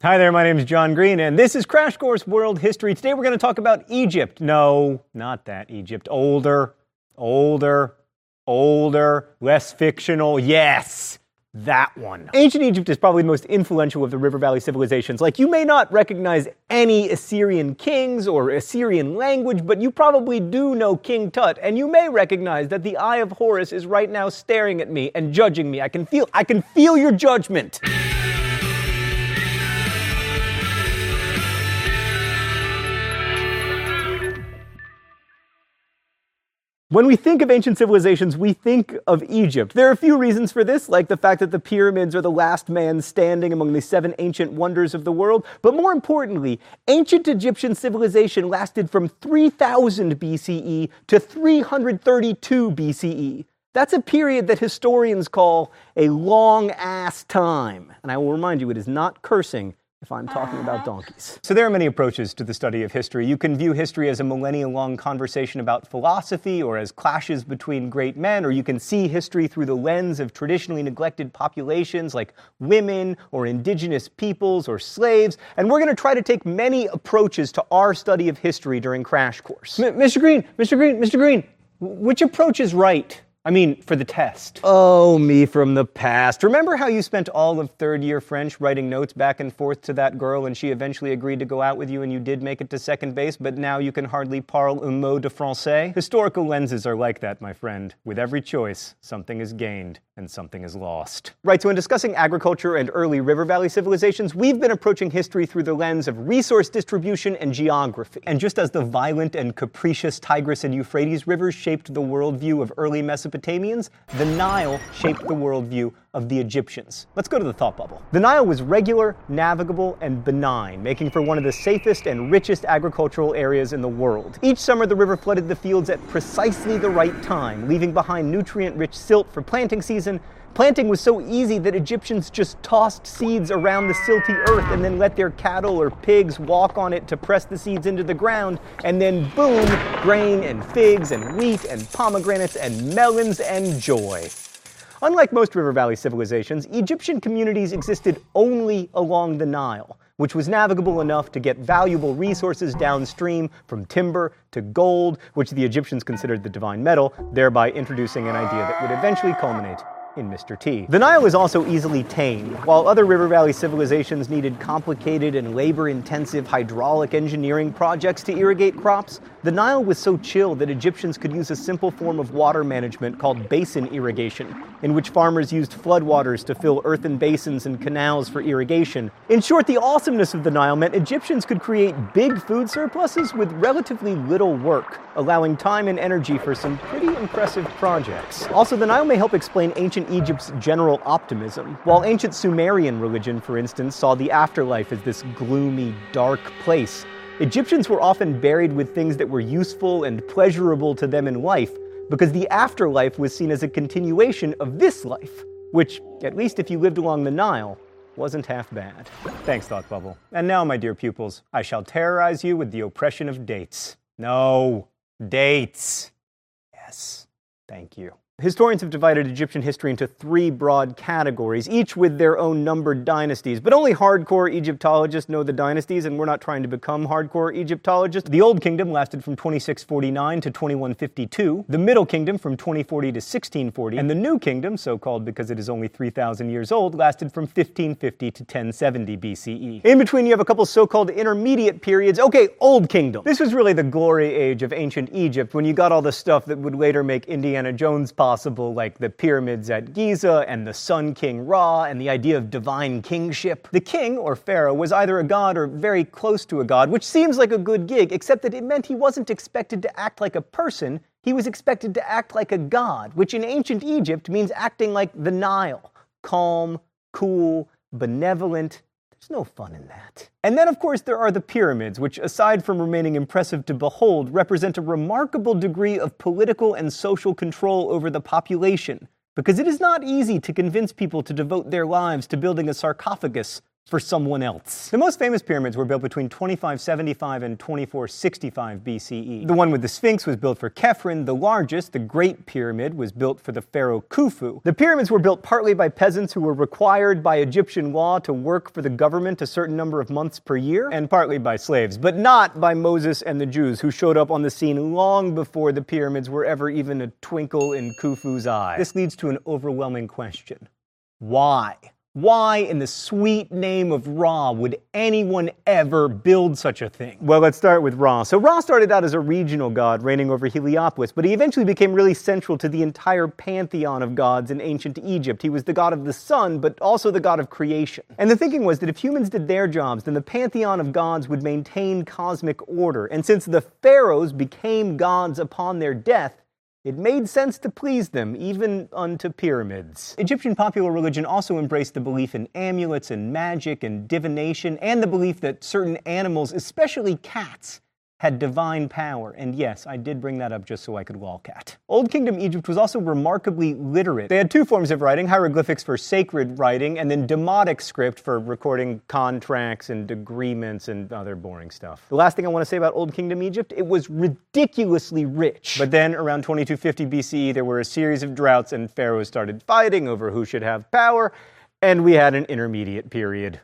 Hi there, my name is John Green, and this is Crash Course World History. Today we're going to talk about Egypt. No, not that Egypt. Older, less fictional. Yes, that one. Ancient Egypt is probably the most influential of the River Valley civilizations. Like, you may not recognize any Assyrian kings or Assyrian language, but you probably do know King Tut, and you may recognize that the Eye of Horus is right now staring at me and judging me. I can feel your judgment. When we think of ancient civilizations, we think of Egypt. There are a few reasons for this, like the fact that the pyramids are the last man standing among the 7 ancient wonders of the world. But more importantly, ancient Egyptian civilization lasted from 3000 BCE to 332 BCE. That's a period that historians call a long-ass time. And I will remind you, it is not cursing if I'm talking about donkeys. So there are many approaches to the study of history. You can view history as a millennia-long conversation about philosophy or as clashes between great men, or you can see history through the lens of traditionally neglected populations like women or indigenous peoples or slaves. And we're going to try to take many approaches to our study of history during Crash Course. Mr. Green, which approach is right? I mean, for the test. Oh, me from the past. Remember how you spent all of third-year French writing notes back and forth to that girl and she eventually agreed to go out with you and you did make it to second base, but now you can hardly parle un mot de français? Historical lenses are like that, my friend. With every choice, something is gained and something is lost. Right, so in discussing agriculture and early River Valley civilizations, we've been approaching history through the lens of resource distribution and geography. And just as the violent and capricious Tigris and Euphrates rivers shaped the worldview of early Mesopotamians, the Nile shaped the worldview of the Egyptians. Let's go to the thought bubble. The Nile was regular, navigable, and benign, making for one of the safest and richest agricultural areas in the world. Each summer, the river flooded the fields at precisely the right time, leaving behind nutrient-rich silt for planting season. Planting was so easy that Egyptians just tossed seeds around the silty earth and then let their cattle or pigs walk on it to press the seeds into the ground, and then boom, grain and figs and wheat and pomegranates and melons and joy. Unlike most River Valley civilizations, Egyptian communities existed only along the Nile, which was navigable enough to get valuable resources downstream, from timber to gold, which the Egyptians considered the divine metal, thereby introducing an idea that would eventually culminate in Mr. T. The Nile is also easily tamed. While other River Valley civilizations needed complicated and labor-intensive hydraulic engineering projects to irrigate crops, the Nile was so chill that Egyptians could use a simple form of water management called basin irrigation, in which farmers used floodwaters to fill earthen basins and canals for irrigation. In short, the awesomeness of the Nile meant Egyptians could create big food surpluses with relatively little work, allowing time and energy for some pretty impressive projects. Also, the Nile may help explain ancient Egypt's general optimism. While ancient Sumerian religion, for instance, saw the afterlife as this gloomy, dark place, Egyptians were often buried with things that were useful and pleasurable to them in life, because the afterlife was seen as a continuation of this life, which, at least if you lived along the Nile, wasn't half bad. Thanks, Thought Bubble. And now, my dear pupils, I shall terrorize you with the oppression of dates. No, dates. Yes, thank you. Historians have divided Egyptian history into 3 broad categories, each with their own numbered dynasties. But only hardcore Egyptologists know the dynasties, and we're not trying to become hardcore Egyptologists. The Old Kingdom lasted from 2649 to 2152, the Middle Kingdom from 2040 to 1640, and the New Kingdom, so-called because it is only 3,000 years old, lasted from 1550 to 1070 BCE. In between, you have a couple so-called intermediate periods. Okay, Old Kingdom. This was really the glory age of ancient Egypt, when you got all the stuff that would later make Indiana Jones possible, like the pyramids at Giza and the Sun King Ra and the idea of divine kingship. The king, or pharaoh, was either a god or very close to a god, which seems like a good gig, except that it meant he wasn't expected to act like a person, he was expected to act like a god, which in ancient Egypt means acting like the Nile. Calm, cool, benevolent. There's no fun in that. And then, of course, there are the pyramids, which, aside from remaining impressive to behold, represent a remarkable degree of political and social control over the population, because it is not easy to convince people to devote their lives to building a sarcophagus for someone else. The most famous pyramids were built between 2575 and 2465 BCE. The one with the Sphinx was built for Khephren. The largest, the Great Pyramid, was built for the pharaoh Khufu. The pyramids were built partly by peasants who were required by Egyptian law to work for the government a certain number of months per year, and partly by slaves, but not by Moses and the Jews, who showed up on the scene long before the pyramids were ever even a twinkle in Khufu's eye. This leads to an overwhelming question. Why? Why, in the sweet name of Ra, would anyone ever build such a thing? Well, let's start with Ra. So Ra started out as a regional god reigning over Heliopolis, but he eventually became really central to the entire pantheon of gods in ancient Egypt. He was the god of the sun, but also the god of creation. And the thinking was that if humans did their jobs, then the pantheon of gods would maintain cosmic order. And since the pharaohs became gods upon their death, it made sense to please them, even unto pyramids. Egyptian popular religion also embraced the belief in amulets and magic and divination, and the belief that certain animals, especially cats, had divine power. And yes, I did bring that up just so I could lolcat. Old Kingdom Egypt was also remarkably literate. They had two forms of writing, hieroglyphics for sacred writing, and then Demotic script for recording contracts and agreements and other boring stuff. The last thing I want to say about Old Kingdom Egypt, it was ridiculously rich. But then, around 2250 BCE, there were a series of droughts and pharaohs started fighting over who should have power, and we had an intermediate period,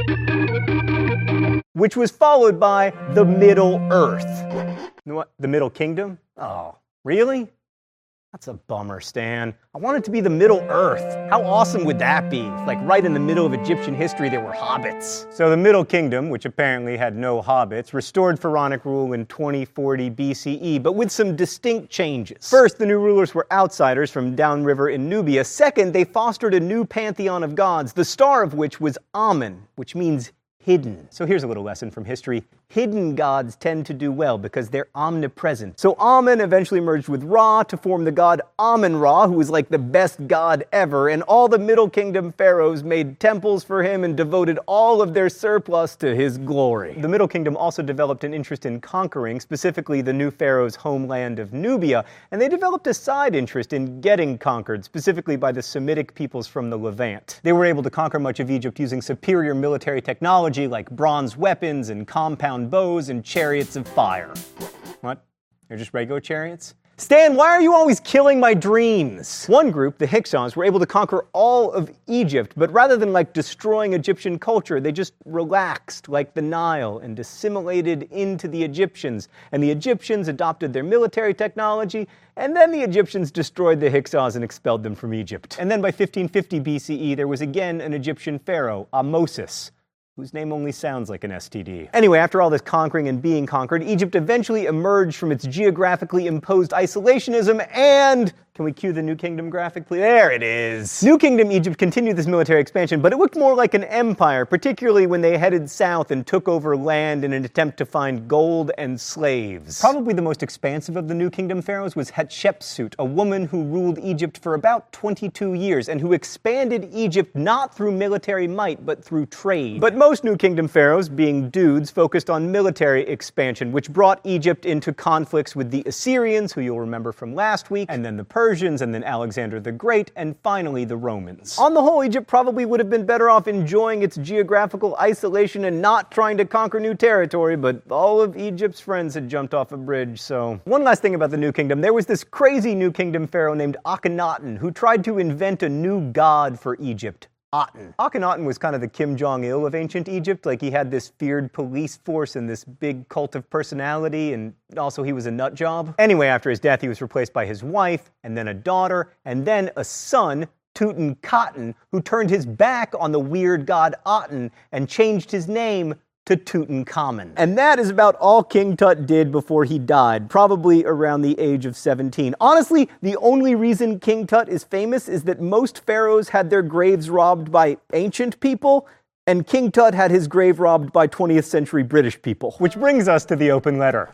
which was followed by the Middle Earth. You know what? The Middle Kingdom? Oh, really? That's a bummer, Stan. I want it to be the Middle Earth. How awesome would that be? Like right in the middle of Egyptian history, there were hobbits. So the Middle Kingdom, which apparently had no hobbits, restored pharaonic rule in 2040 BCE, but with some distinct changes. First, the new rulers were outsiders from downriver in Nubia. Second, they fostered a new pantheon of gods, the star of which was Amen, which means hidden. So here's a little lesson from history. Hidden gods tend to do well because they're omnipresent. So Amen eventually merged with Ra to form the god Amen-Ra, who was like the best god ever, and all the Middle Kingdom pharaohs made temples for him and devoted all of their surplus to his glory. The Middle Kingdom also developed an interest in conquering, specifically the new pharaoh's homeland of Nubia, and they developed a side interest in getting conquered, specifically by the Semitic peoples from the Levant. They were able to conquer much of Egypt using superior military technology like bronze weapons and compound bows and chariots of fire. What? They're just regular chariots? Stan, why are you always killing my dreams? One group, the Hyksos, were able to conquer all of Egypt, but rather than destroying Egyptian culture, they just relaxed like the Nile and assimilated into the Egyptians. And the Egyptians adopted their military technology, and then the Egyptians destroyed the Hyksos and expelled them from Egypt. And then by 1550 BCE, there was again an Egyptian pharaoh, Ahmosis, whose name only sounds like an STD. Anyway, after all this conquering and being conquered, Egypt eventually emerged from its geographically imposed isolationism and... Can we cue the New Kingdom graphic, please? There it is. New Kingdom Egypt continued this military expansion, but it looked more like an empire, particularly when they headed south and took over land in an attempt to find gold and slaves. Probably the most expansive of the New Kingdom pharaohs was Hatshepsut, a woman who ruled Egypt for about 22 years and who expanded Egypt not through military might, but through trade. But most New Kingdom pharaohs, being dudes, focused on military expansion, which brought Egypt into conflicts with the Assyrians, who you'll remember from last week, and then the Persians, and then Alexander the Great, and finally the Romans. On the whole, Egypt probably would have been better off enjoying its geographical isolation and not trying to conquer new territory, but all of Egypt's friends had jumped off a bridge, so... One last thing about the New Kingdom. There was this crazy New Kingdom pharaoh named Akhenaten who tried to invent a new god for Egypt. Aten. Akhenaten was kind of the Kim Jong-il of ancient Egypt. He had this feared police force and this big cult of personality, and also he was a nut job. Anyway, after his death, he was replaced by his wife, and then a daughter, and then a son, Tutankhaten, who turned his back on the weird god Aten and changed his name to Tutankhamun. And that is about all King Tut did before he died, probably around the age of 17. Honestly, the only reason King Tut is famous is that most pharaohs had their graves robbed by ancient people, and King Tut had his grave robbed by 20th century British people. Which brings us to the open letter.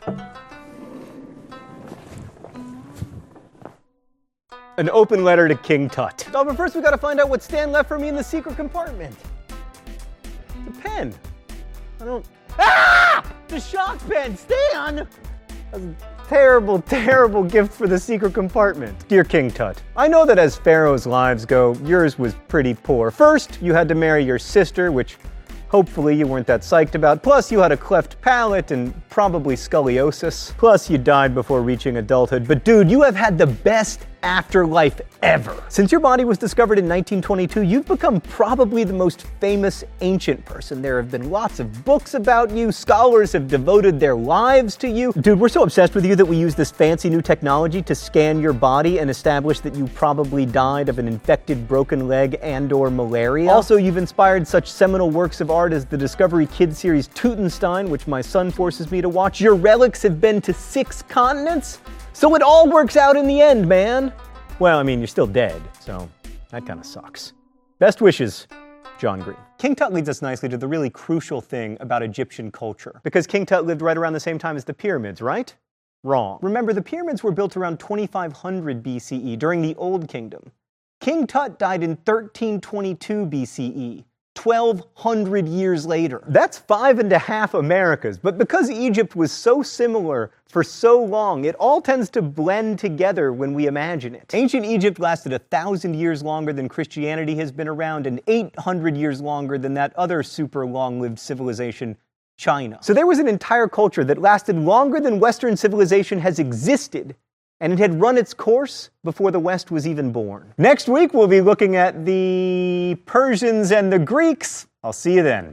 An open letter to King Tut. Oh, but first we gotta find out what Stan left for me in the secret compartment. The pen. I don't... Ah! The shock pen! Stan! That's a terrible, terrible gift for the secret compartment. Dear King Tut, I know that as pharaohs' lives go, yours was pretty poor. First, you had to marry your sister, which hopefully you weren't that psyched about. Plus, you had a cleft palate and probably scoliosis. Plus, you died before reaching adulthood. But dude, you have had the best afterlife ever. Since your body was discovered in 1922, you've become probably the most famous ancient person. There have been lots of books about you. Scholars have devoted their lives to you. Dude, we're so obsessed with you that we use this fancy new technology to scan your body and establish that you probably died of an infected broken leg and/or malaria. Also, you've inspired such seminal works of art as the Discovery Kids series Teutonstein, which my son forces me to watch. Your relics have been to 6 continents. So it all works out in the end, man. Well, I mean, you're still dead, so that kind of sucks. Best wishes, John Green. King Tut leads us nicely to the really crucial thing about Egyptian culture. Because King Tut lived right around the same time as the pyramids, right? Wrong. Remember, the pyramids were built around 2500 BCE during the Old Kingdom. King Tut died in 1322 BCE. 1,200 years later. That's 5.5 Americas, but because Egypt was so similar for so long, it all tends to blend together when we imagine it. Ancient Egypt lasted 1,000 years longer than Christianity has been around, and 800 years longer than that other super long-lived civilization, China. So there was an entire culture that lasted longer than Western civilization has existed, and it had run its course before the West was even born. Next week, we'll be looking at the Persians and the Greeks. I'll see you then.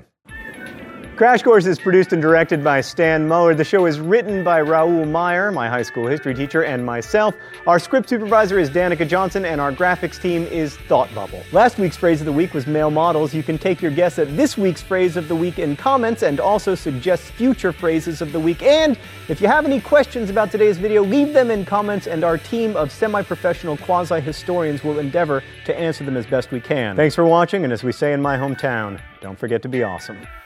Crash Course is produced and directed by Stan Muller. The show is written by Raoul Meyer, my high school history teacher, and myself. Our script supervisor is Danica Johnson, and our graphics team is Thought Bubble. Last week's phrase of the week was male models. You can take your guess at this week's phrase of the week in comments and also suggest future phrases of the week. And if you have any questions about today's video, leave them in comments, and our team of semi-professional quasi-historians will endeavor to answer them as best we can. Thanks for watching, and as we say in my hometown, don't forget to be awesome.